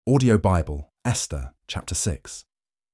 Audio Bible, Esther, chapter 6.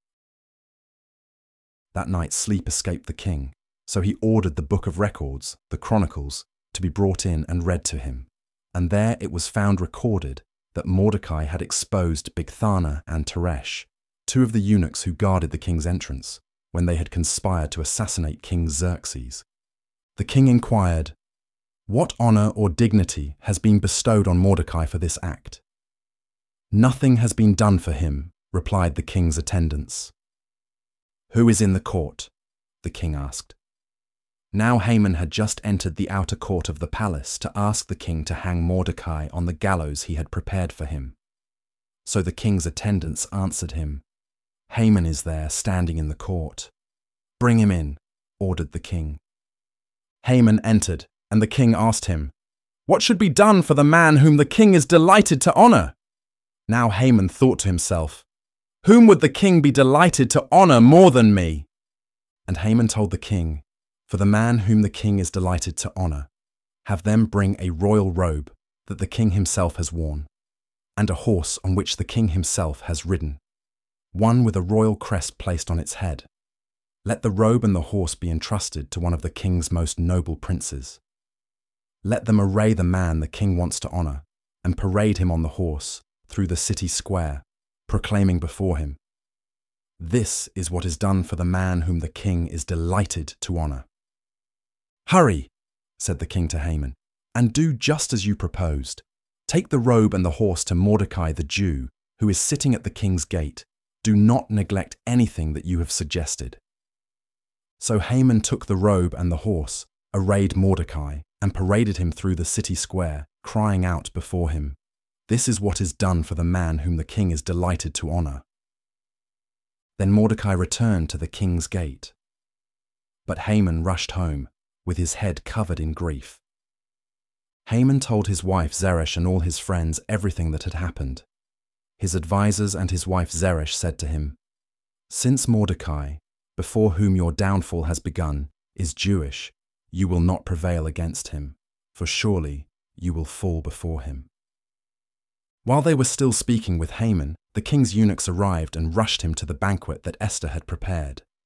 That night sleep escaped the king, so he ordered the book of records, the Chronicles, to be brought in and read to him. And there it was found recorded that Mordecai had exposed Bigthana and Teresh, two of the eunuchs who guarded the king's entrance, when they had conspired to assassinate King Xerxes. The king inquired, "What honor or dignity has been bestowed on Mordecai for this act?" "Nothing has been done for him," replied the king's attendants. "Who is in the court?" the king asked. Now Haman had just entered the outer court of the palace to ask the king to hang Mordecai on the gallows he had prepared for him. So the king's attendants answered him, "Haman is there, standing in the court." "Bring him in," ordered the king. Haman entered, and the king asked him, "What should be done for the man whom the king is delighted to honor?" Now Haman thought to himself, "Whom would the king be delighted to honor more than me?" And Haman told the king, "For the man whom the king is delighted to honor, have them bring a royal robe that the king himself has worn, and a horse on which the king himself has ridden, one with a royal crest placed on its head. Let the robe and the horse be entrusted to one of the king's most noble princes. Let them array the man the king wants to honor, and parade him on the horse through the city square, proclaiming before him, 'This is what is done for the man whom the king is delighted to honor.'" "Hurry," said the king to Haman, "and do just as you proposed. Take the robe and the horse to Mordecai the Jew, who is sitting at the king's gate. Do not neglect anything that you have suggested." So Haman took the robe and the horse, arrayed Mordecai, and paraded him through the city square, crying out before him, "This is what is done for the man whom the king is delighted to honor." Then Mordecai returned to the king's gate. But Haman rushed home, with his head covered in grief. Haman told his wife Zeresh and all his friends everything that had happened. His advisers and his wife Zeresh said to him, "Since Mordecai, before whom your downfall has begun, is Jewish, you will not prevail against him, for surely you will fall before him." While they were still speaking with Haman, the king's eunuchs arrived and rushed him to the banquet that Esther had prepared.